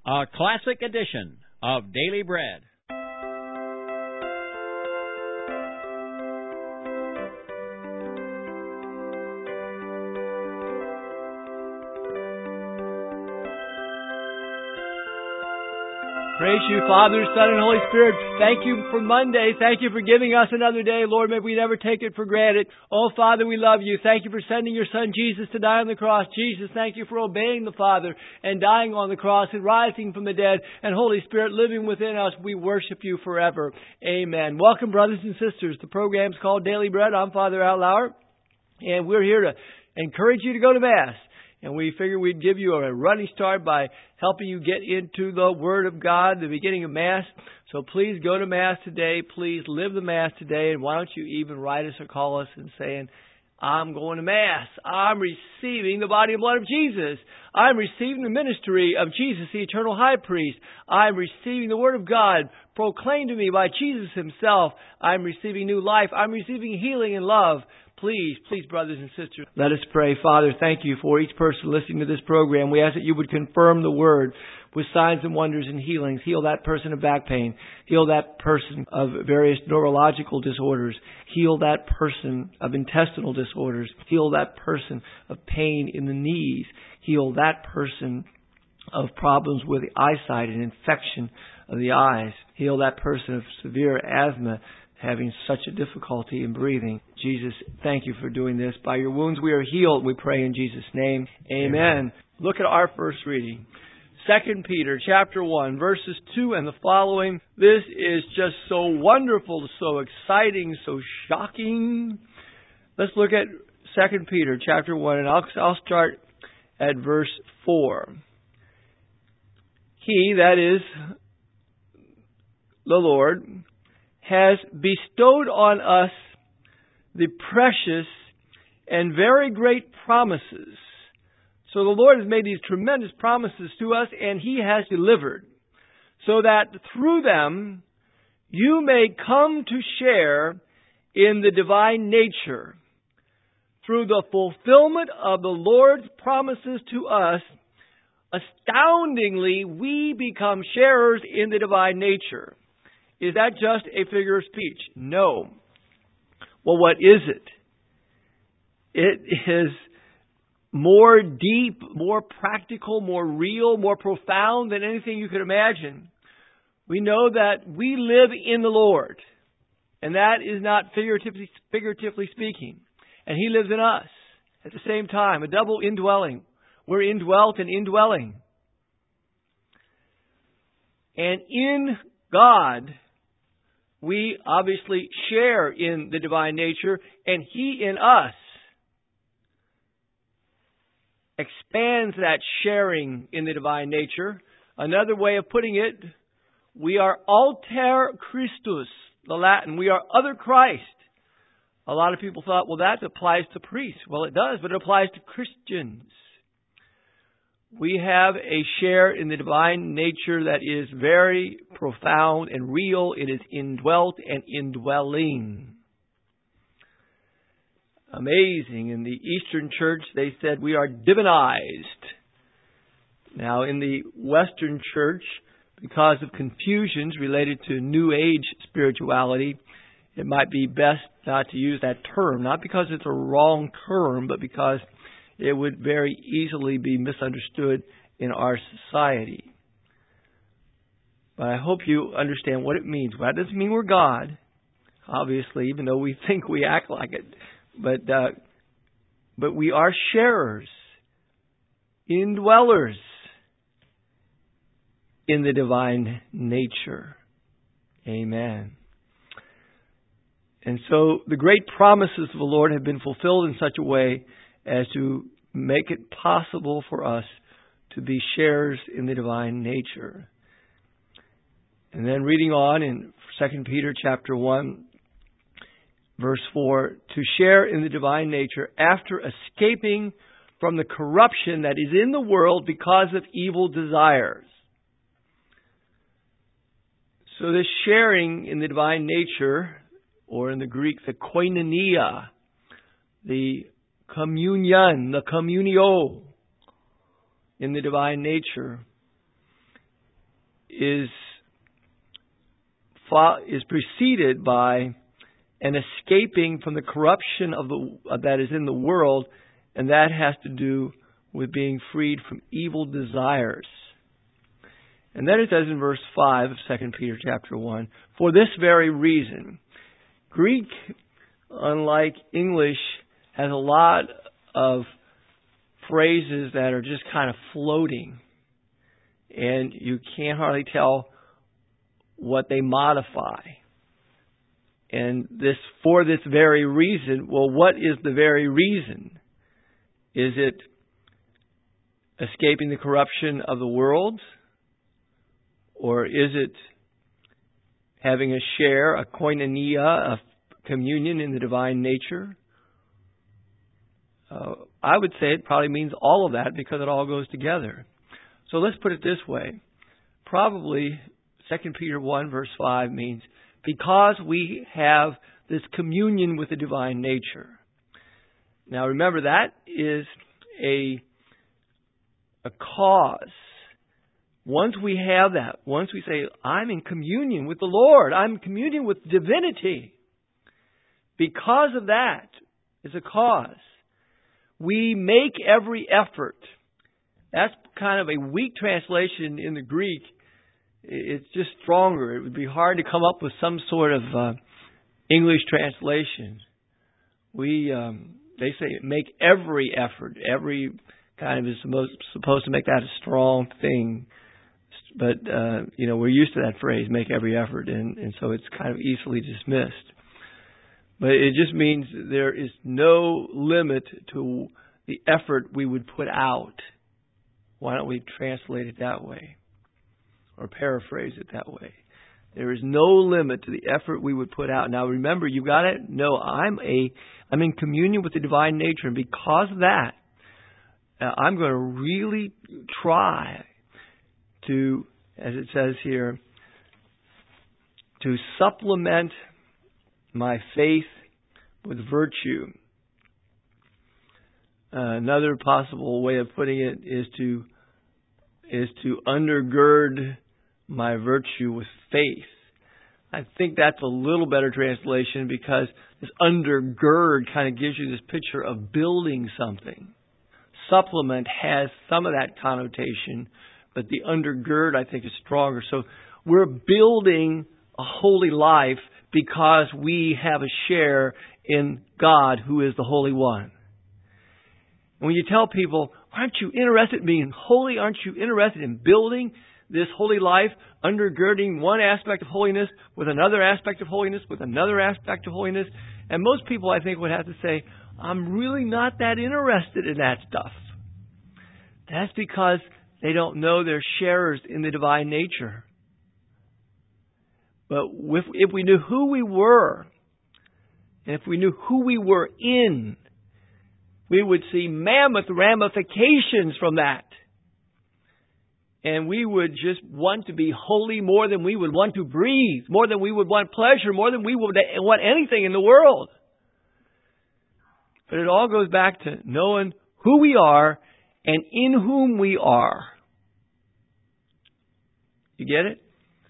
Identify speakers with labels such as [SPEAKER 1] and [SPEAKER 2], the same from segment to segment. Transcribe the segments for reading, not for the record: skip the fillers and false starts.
[SPEAKER 1] a classic edition of Daily Bread.
[SPEAKER 2] Praise you, Father, Son, and Holy Spirit. Thank you for Monday. Thank you for giving us another day. Lord, may we never take it for granted. Oh, Father, we love you. Thank you for sending your Son, Jesus, to die on the cross. Jesus, thank you for obeying the Father and dying on the cross and rising from the dead. And Holy Spirit, living within us, we worship you forever. Amen. Welcome, brothers and sisters. The program's called Daily Bread. I'm Father Al Lauer, and we're here to encourage you to go to Mass. And we figured we'd give you a running start by helping you get into the Word of God, the beginning of Mass. So please go to Mass today. Please live the Mass today. And why don't you even write us or call us and saying, I'm going to Mass. I'm receiving the body and blood of Jesus. I'm receiving the ministry of Jesus, the eternal high priest. I'm receiving the Word of God proclaimed to me by Jesus himself. I'm receiving new life. I'm receiving healing and love. Please, brothers and sisters, let us pray. Father, thank you for each person listening to this program. We ask that you would confirm the Word with signs and wonders and healings. Heal that person of back pain. Heal that person of various neurological disorders. Heal that person of intestinal disorders. Heal that person of pain in the knees. Heal that person of problems with the eyesight and infection of the eyes. Heal that person of severe asthma, having such a difficulty in breathing. Jesus, thank you for doing this. By your wounds we are healed, we pray in Jesus' name. Amen. Look at our first reading. 2 Peter chapter 1, verses 2 and the following. This is just so wonderful, so exciting, so shocking. Let's look at 2 Peter chapter 1, and I'll start at verse 4. He, that is the Lord, has bestowed on us the precious and very great promises. So the Lord has made these tremendous promises to us, and He has delivered, so that through them you may come to share in the divine nature. Through the fulfillment of the Lord's promises to us, astoundingly, we become sharers in the divine nature. Is that just a figure of speech? No. Well, what is it? It is more deep, more practical, more real, more profound than anything you could imagine. We know that we live in the Lord, and that is not figuratively speaking. And He lives in us at the same time, a double indwelling. We're indwelt and indwelling. And in God, we obviously share in the divine nature, and He in us expands that sharing in the divine nature. Another way of putting it, we are alter Christus, the Latin. We are other Christ. A lot of people thought, well, that applies to priests. Well, it does, but it applies to Christians. We have a share in the divine nature that is very profound and real. It is indwelt and indwelling. Amazing. In the Eastern Church, they said we are divinized. Now, in the Western Church, because of confusions related to New Age spirituality, it might be best not to use that term. Not because it's a wrong term, but because it would very easily be misunderstood in our society. But I hope you understand what it means. Well, that doesn't mean we're God, obviously, even though we think we act like it. But we are sharers, indwellers in the divine nature. Amen. And so the great promises of the Lord have been fulfilled in such a way as to make it possible for us to be sharers in the divine nature. And then reading on in 2 Peter chapter 1, verse 4, to share in the divine nature after escaping from the corruption that is in the world because of evil desires. So this sharing in the divine nature, or in the Greek, the koinonia, the communion, the communio in the divine nature, is preceded by an escaping from the corruption that is in the world, and that has to do with being freed from evil desires. And then it says in verse 5 of 2 Peter chapter 1, for this very reason. Greek, unlike English, has a lot of phrases that are just kind of floating, and you can't hardly tell what they modify. And for this very reason, well, what is the very reason? Is it escaping the corruption of the world? Or is it having a share, a koinonia, a communion in the divine nature? I would say it probably means all of that because it all goes together. So let's put it this way. Probably 2 Peter 1 verse 5 means because we have this communion with the divine nature. Now remember, that is a cause. Once we have that, once we say, I'm in communion with the Lord, I'm in communion with divinity, because of that is a cause. We make every effort. That's kind of a weak translation in the Greek. It's just stronger. It would be hard to come up with some sort of English translation. They say make every effort. Every kind of is supposed to make that a strong thing. But, we're used to that phrase, make every effort, and so it's kind of easily dismissed. But it just means there is no limit to the effort we would put out. Why don't we translate it that way? Or paraphrase it that way. There is no limit to the effort we would put out. Now remember, you've got to know I'm in communion with the divine nature, and because of that, I'm going to really try to, as it says here, to supplement my faith with virtue. Another possible way of putting it is to undergird my virtue with faith. I think that's a little better translation because this undergird kind of gives you this picture of building something. Supplement has some of that connotation, but the undergird, I think, is stronger. So we're building a holy life because we have a share in God, who is the Holy One. And when you tell people, aren't you interested in being holy? Aren't you interested in building this holy life, undergirding one aspect of holiness with another aspect of holiness, with another aspect of holiness? And most people, I think, would have to say, I'm really not that interested in that stuff. That's because they don't know they're sharers in the divine nature. But if we knew who we were, and if we knew who we were in, we would see mammoth ramifications from that. And we would just want to be holy more than we would want to breathe, more than we would want pleasure, more than we would want anything in the world. But it all goes back to knowing who we are and in whom we are. You get it?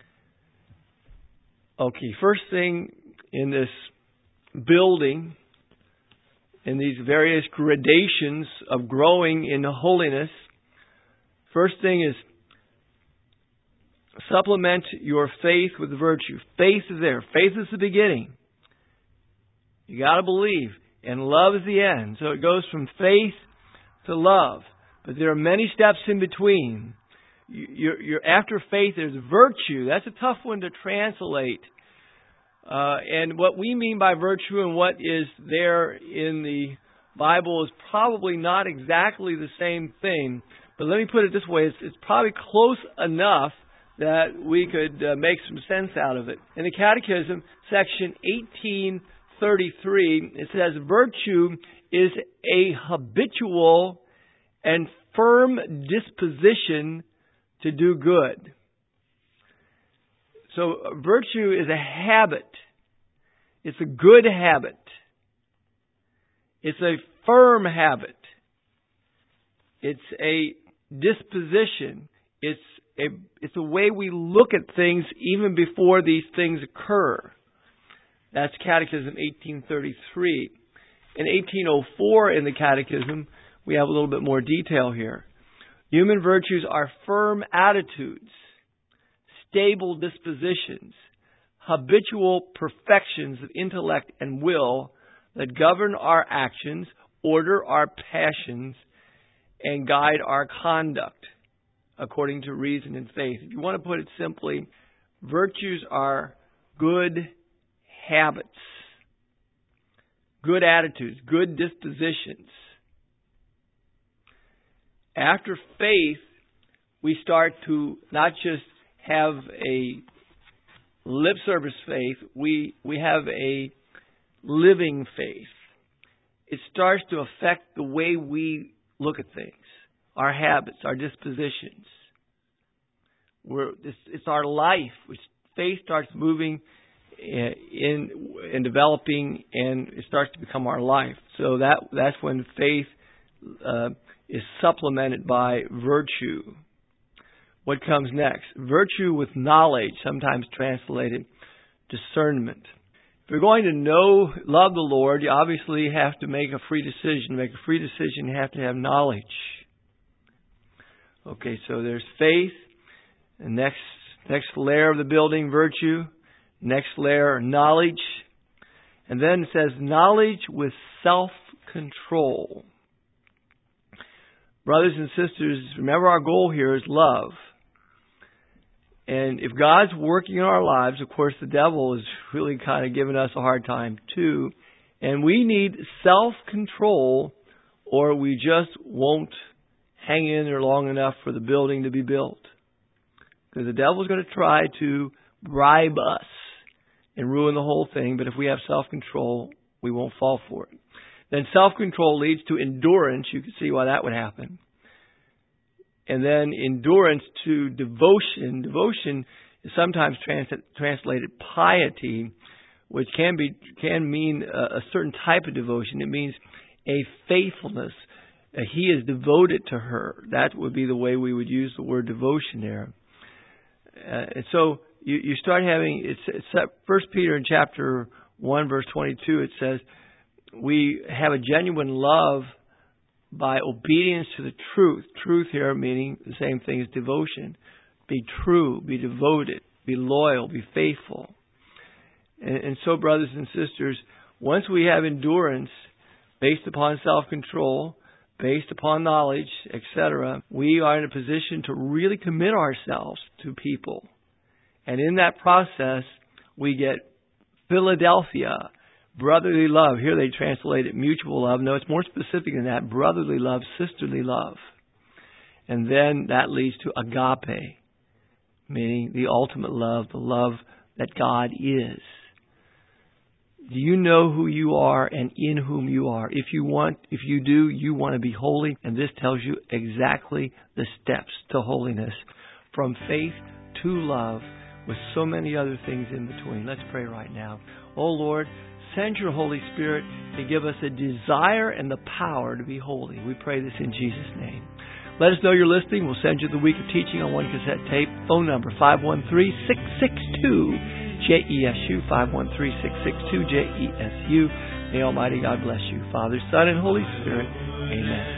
[SPEAKER 2] Okay, first thing in this building, in these various gradations of growing in holiness, first thing is supplement your faith with virtue. Faith is there. Faith is the beginning. You got to believe. And love is the end. So it goes from faith to love. But there are many steps in between. You're after faith, there's virtue. That's a tough one to translate. And what we mean by virtue and what is there in the Bible is probably not exactly the same thing. But let me put it this way. It's probably close enough that we could make some sense out of it. In the Catechism, section 1833, it says, virtue is a habitual and firm disposition to do good. So virtue is a habit. It's a good habit. It's a firm habit. It's a disposition. It's it's a way we look at things even before these things occur. That's Catechism 1833. In 1804 in the Catechism, we have a little bit more detail here. Human virtues are firm attitudes, stable dispositions, habitual perfections of intellect and will that govern our actions, order our passions, and guide our conduct according to reason and faith. If you want to put it simply, virtues are good habits, good attitudes, good dispositions. After faith, we start to not just have a lip service faith, we have a living faith. It starts to affect the way we look at things, our habits, our dispositions. It's our life. Faith starts moving in developing, and it starts to become our life. So that's when faith is supplemented by virtue. What comes next? Virtue with knowledge, sometimes translated discernment. If you're going to love the Lord, you obviously have to make a free decision. To make a free decision, you have to have knowledge. Okay, so there's faith, the next layer of the building, virtue, next layer, knowledge, and then it says knowledge with self-control. Brothers and sisters, remember our goal here is love. And if God's working in our lives, of course the devil is really kind of giving us a hard time too. And we need self-control or we just won't hang in there long enough for the building to be built. Because the devil's going to try to bribe us and ruin the whole thing. But if we have self-control, we won't fall for it. Then self-control leads to endurance. You can see why that would happen. And then endurance to devotion. Devotion is sometimes translated piety, which can mean a certain type of devotion. It means a faithfulness. He is devoted to her. That would be the way we would use the word devotion there. And so you start having, it's 1 Peter in chapter 1, verse 22, it says, we have a genuine love by obedience to the truth. Truth here meaning the same thing as devotion. Be true, be devoted, be loyal, be faithful. And so, brothers and sisters, once we have endurance based upon self-control, based upon knowledge, etc., we are in a position to really commit ourselves to people. And in that process, we get Philadelphia, brotherly love. Here they translate it mutual love. No, it's more specific than that. Brotherly love, sisterly love. And then that leads to agape, meaning the ultimate love, the love that God is. Do you know who you are and in whom you are? If you do, you want to be holy. And this tells you exactly the steps to holiness. From faith to love, with so many other things in between. Let's pray right now. Oh Lord, send your Holy Spirit to give us a desire and the power to be holy. We pray this in Jesus' name. Let us know you're listening. We'll send you the week of teaching on one cassette tape. Phone number 513-662-JESU, 513-662-JESU. May Almighty God bless you. Father, Son, and Holy Spirit. Amen.